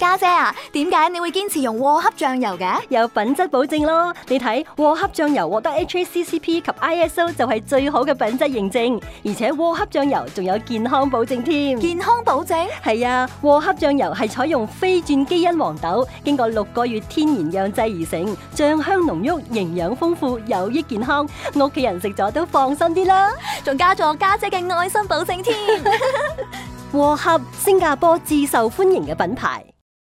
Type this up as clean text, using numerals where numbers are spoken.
家姐啊，點解你會堅持用和恰醬油嘅？ 有品質保證咯，你睇和恰醬油獲得 HACCP 及 ISO 就係最好嘅品質認證，而且和恰醬油仲有健康保證添。 健康保證？ 係啊，和恰醬油係採用非轉基因黃豆，經過6個月天然釀製而成，醬香濃郁，營養豐富，有益健康，屋企人食咗都放心啲啦。 仲加咗家姐嘅愛心保證添。 和恰，新加坡至受歡迎嘅品牌。